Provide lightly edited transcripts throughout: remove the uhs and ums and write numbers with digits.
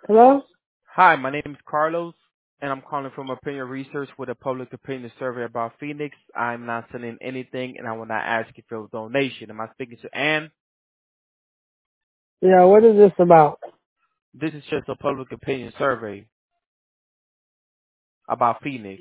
Hello? Hi, my name is Carlos, and I'm calling from Opinion Research with a public opinion survey about Phoenix. I'm not selling anything, and I will not ask you for a donation. Am I speaking to Ann? Yeah, what is this about? This is just a public opinion survey about Phoenix.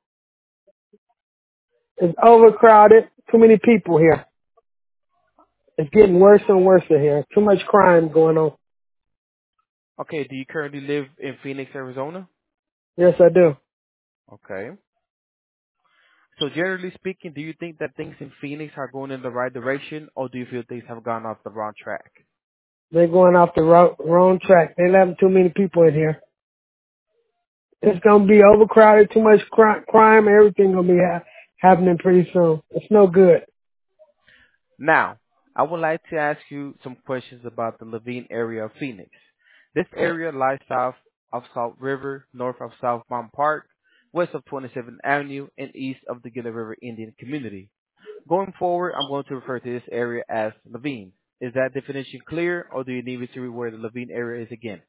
It's overcrowded. Too many people here. It's getting worse and worse in here. Too much crime going on. Okay, do you currently live in Phoenix, Arizona? Yes, I do. Okay. So generally speaking, do you think that things in Phoenix are going in the right direction, or do you feel things have gone off the wrong track? They're going off the wrong track. They're letting too many people in here. It's going to be overcrowded. Too much crime. Everything going to be happening pretty soon. It's no good. Now, I would like to ask you some questions about the Levine area of Phoenix. This area lies south of Salt River, north of South Mountain Park, west of 27th Avenue, and east of the Gila River Indian Community. Going forward, I'm going to refer to this area as Levine. Is that definition clear, or do you need me to read where the Levine area is again?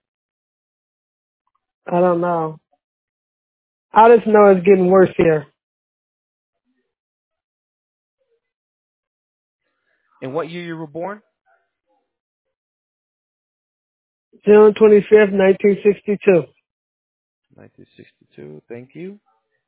I don't know. I just know it's getting worse here. In what year you were born? June 25th, 1962. 1962. Thank you.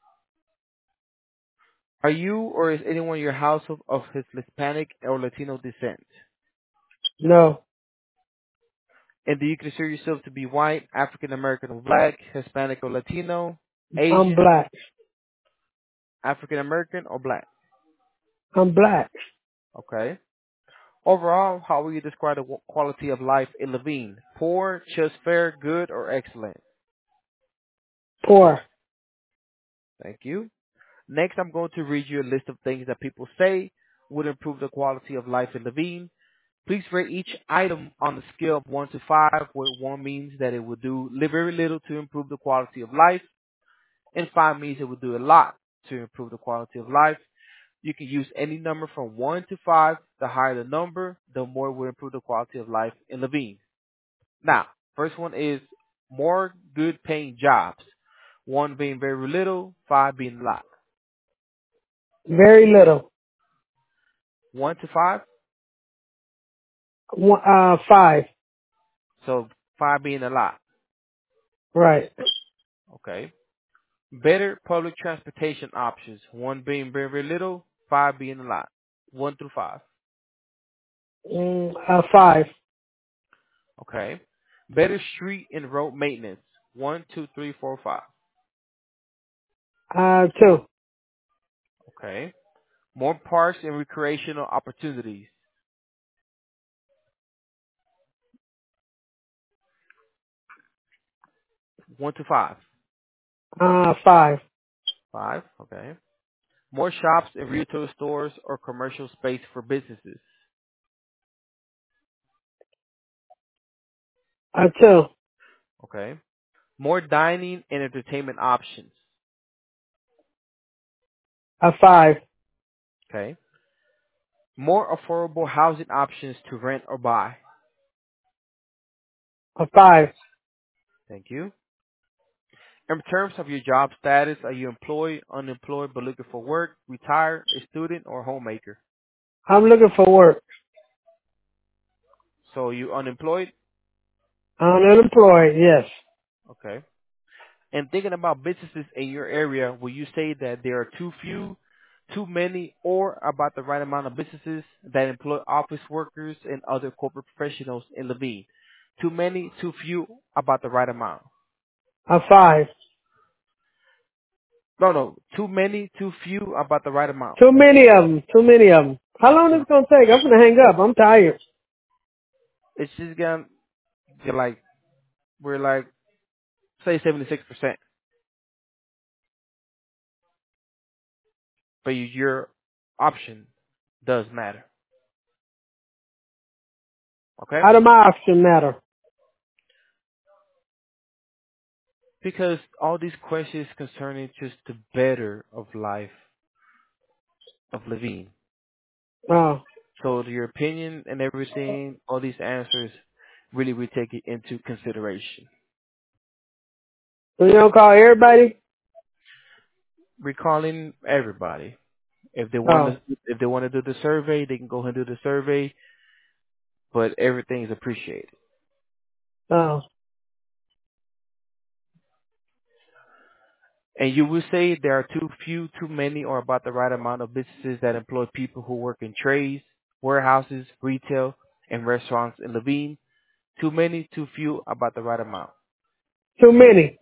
Are you or is anyone in your household of his Hispanic or Latino descent? No, And do you consider yourself to be white, African American or black, Hispanic or Latino, I'm Asian, black. African American or black? I'm black. Okay. Overall, how will you describe the quality of life in Levine? Poor, just fair, good, or excellent? Poor. Thank you. Next, I'm going to read you a list of things that people say would improve the quality of life in Levine. Please rate each item on the scale of 1 to 5, where 1 means that it would do very little to improve the quality of life, and 5 means it would do a lot to improve the quality of life. You can use any number from 1 to 5. The higher the number, the more it will improve the quality of life in Levine. Now, first one is more good paying jobs. 1 being very little, 5 being a lot. Very little. 1 to 5, Five. so 5 being a lot. Right. Okay. Better public transportation options. 1 being very little, 5 being a lot. 1 through 5. Five. Okay. Better street and road maintenance. 1, 2, 3, 4, 5. Two. Okay. More parks and recreational opportunities. One to five. Five. Five. Okay. More shops and retail stores or commercial space for businesses. Two. Okay. More dining and entertainment options. Five. Okay. More affordable housing options to rent or buy. Five. Thank you. In terms of your job status, are you employed, unemployed, but looking for work, retired, a student, or homemaker? I'm looking for work. So you unemployed? I'm unemployed. Yes. Okay. And thinking about businesses in your area, will you say that there are too few, too many, or about the right amount of businesses that employ office workers and other corporate professionals in Levine? Too many, too few, about the right amount? Five. No, no, too many, too few, about the right amount. Too many of them. Too many of them. How long is So it gonna take? I'm gonna hang up. I'm tired. it's just gonna get like, we're like, say 76%, but your option does matter. Okay? How do my option matter? Because all these questions concerning just the better of life of Levine. Oh. So your opinion and everything, all these answers really we take it into consideration. So you don't call everybody? We're calling everybody. If they want Oh, to, if they want to do the survey, they can go ahead and do the survey. But everything is appreciated. oh. And you will say there are too few, too many, or about the right amount of businesses that employ people who work in trades, warehouses, retail, and restaurants in Levine. Too many, too few, about the right amount. Too many.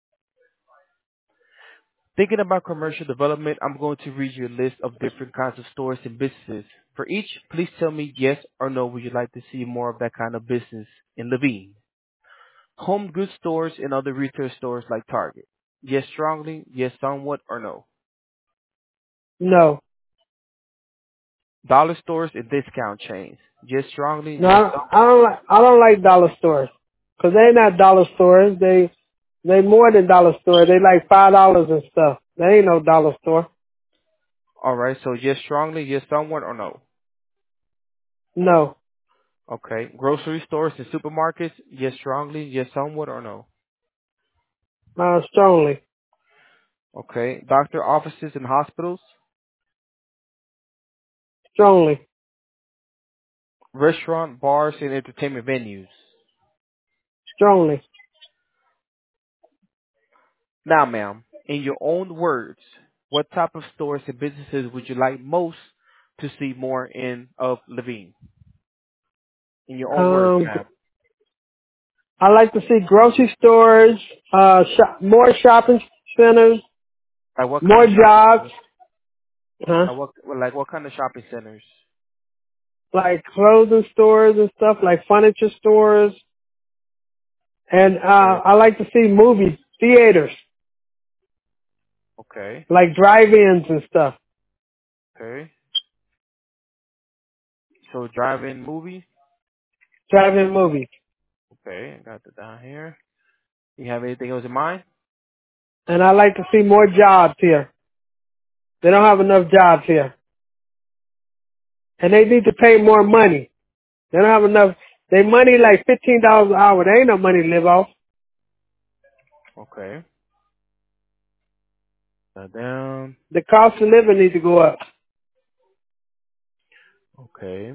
Thinking about commercial development, I'm going to read you a list of different kinds of stores and businesses. For each, please tell me yes or no. Would you like to see more of that kind of business in Levine? Home goods stores and other retail stores like Target. Yes, strongly. Yes, somewhat, or no. No. Dollar stores and discount chains. Yes, strongly. No, Yes, I don't like dollar stores. Cause they not dollar stores. They more than dollar stores. They like $5 and stuff. They ain't no dollar store. all right. So yes, strongly. Yes, somewhat, or no. No. Okay. Grocery stores and supermarkets. Yes, strongly. Yes, somewhat, or no. Strongly. Okay. Doctor offices and hospitals. Strongly. Restaurant, bars, and entertainment venues. Strongly. Now, ma'am, in your own words, what type of stores and businesses would you like most to see more in of Levine? In your own words, Um, ma'am. I like to see grocery stores, more shopping centers, Like what kind more of shopping jobs, centers? huh? Like what kind of shopping centers? Like clothing stores and stuff, like furniture stores. And, Okay. I like to see movie theaters, Okay. like drive-ins and stuff. Okay. So drive-in movie. Drive-in movies. Okay, I got that down here. You have anything else in mind? And I like to see more jobs here. They don't have enough jobs here. And they need to pay more money. They don't have enough. They money like $15 an hour. There ain't no money to live off. Okay. Got down. The cost of living needs to go up. Okay.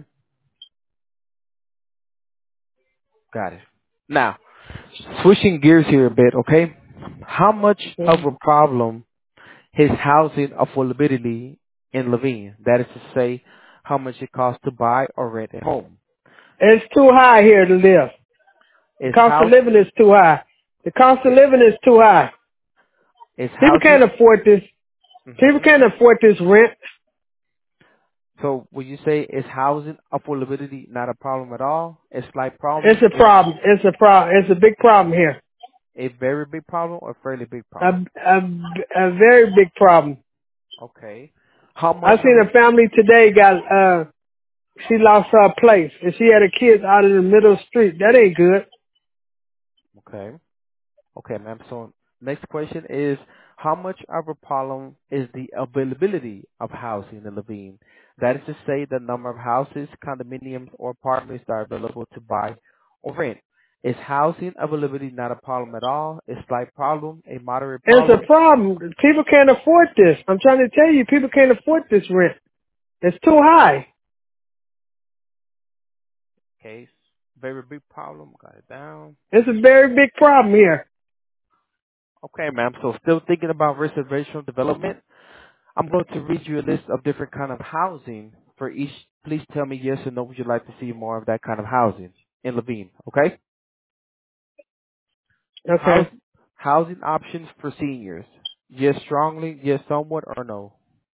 Got it. Now, switching gears here a bit, okay? How much of Mhm. a problem is housing affordability in Levine? That is to say, how much it costs to buy or rent a home. It's too high here to live. The Is cost of house living is too high. The cost of living is too high. is People housing? can't afford this. People hmm can't afford this rent. So would you say is housing affordability not a problem at all? A slight It's problem? a problem. It's a problem. It's a big problem here. A very big problem or a fairly big A, problem? a, a very big problem. Okay. How I much of seen a a family today she lost her place and she had her kids out in the middle of the street. That ain't good. okay. Okay, ma'am. So next question is how much of a problem is the availability of housing in Levine? That is to say the number of houses, condominiums, or apartments that are available to buy or rent. Is housing availability not a problem at all? A slight problem? A moderate It's a problem? problem. People can't afford this. I'm trying to tell you, people can't afford this rent. It's too high. Okay. Very big problem. Got it down. It's a very big problem here. Okay, ma'am. So still thinking about residential development? I'm going to read you a list of different kind of housing for each. Please tell me yes or no. Would you like to see more of that kind of housing in Levine? Okay. House, Okay. housing options for seniors. Yes, strongly. Yes, somewhat, or no.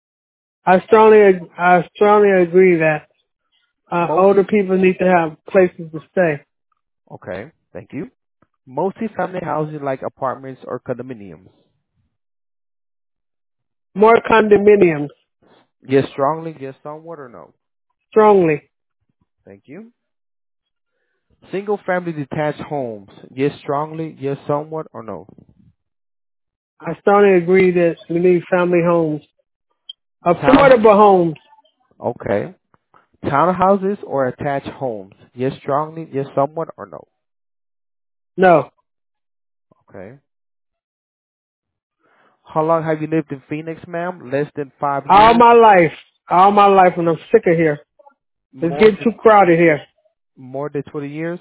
I strongly agree that older Multi. people need to have places to stay. Okay. Thank you. Multi-family housing like apartments or condominiums. More condominiums. Yes, strongly. Yes, somewhat, or no. Strongly. Thank you. Single-family detached homes. Yes, strongly. Yes, somewhat, or no. I strongly agree that we need family homes. Town. Affordable homes. Okay. Townhouses or attached homes? Yes, strongly. Yes, somewhat, or no? No. Okay. How long have you lived in Phoenix, ma'am? Less than 5 All years? my life. All my life, and I'm sick of here. It's More getting too than crowded here. more than 20 years?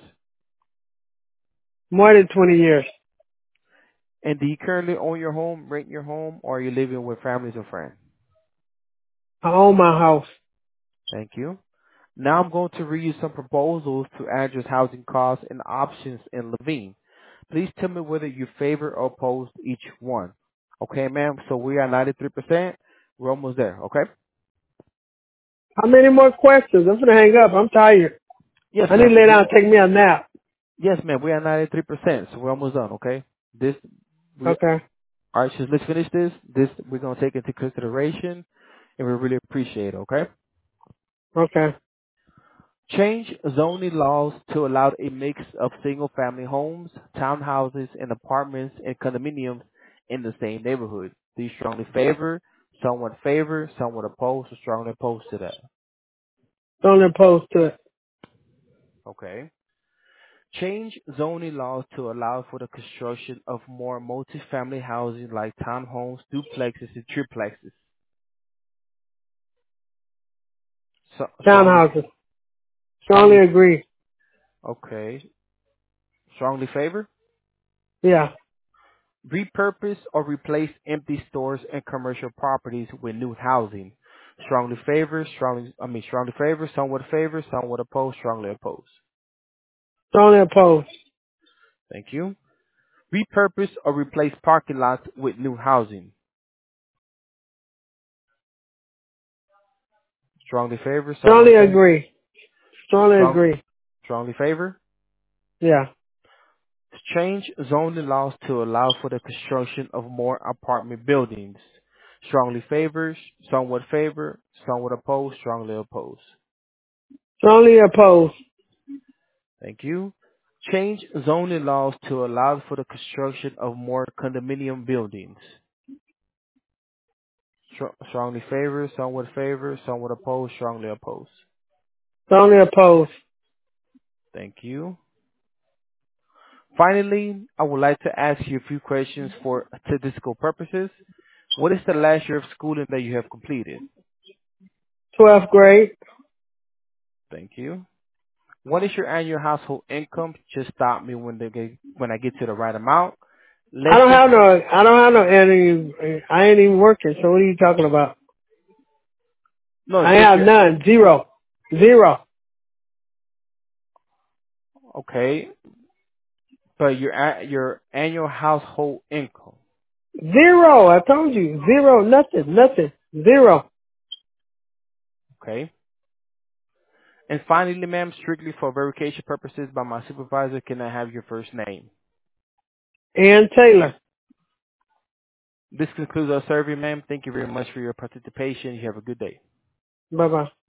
More than 20 years. And do you currently own your home, rent your home, or are you living with families or friends? I own my house. Thank you. Now I'm going to read you some proposals to address housing costs and options in Levine. Please tell me whether you favor or oppose each one. Okay, ma'am? So we are 93%. We're almost there, okay? How many more questions? I'm gonna hang up. I'm tired. Yes, I need ma'am. to lay down and take me a nap. Yes, ma'am. We are 93%, so we're almost done, okay? This, Okay. all right, so let's finish this. This, we're going to take into consideration, and we really appreciate it, okay? Okay. Change zoning laws to allow a mix of single-family homes, townhouses, and apartments and condominiums in the same neighborhood. Do you strongly favor, somewhat opposed, or strongly opposed to that? Don't impose to it. Okay. Change zoning laws to allow for the construction of more multifamily housing like townhomes, duplexes, and triplexes. So, Townhouses. Strongly strongly, agree. okay. Strongly favor? Yeah. Repurpose or replace empty stores and commercial properties with new housing. Strongly favor, somewhat oppose, strongly oppose. Strongly oppose. Thank you. Repurpose or replace parking lots with new housing. Strongly favor, somewhat Strongly favor, agree. Strongly strong, agree. strongly favor. Yeah. Change zoning laws to allow for the construction of more apartment buildings. Strongly favor, somewhat oppose, strongly oppose. Strongly oppose. Thank you. Change zoning laws to allow for the construction of more condominium buildings. Strongly favor, somewhat oppose, strongly oppose. Strongly oppose. Thank you. Finally, I would like to ask you a few questions for statistical purposes. What is the last year of schooling that you have completed? 12th grade. Thank you. What is your annual household income? Just stop me when I get to the right amount. I Less don't than have no, any, I ain't even working, so what are you talking about? no, I just have your none. Zero. Zero. okay, but your annual household income. Zero. I told you. Zero. Nothing. Nothing. Zero. Okay. And finally, ma'am, strictly for verification purposes by my supervisor, can I have your first name? Ann Taylor. This concludes our survey, ma'am. Thank you very much for your participation. You have a good day. Bye bye.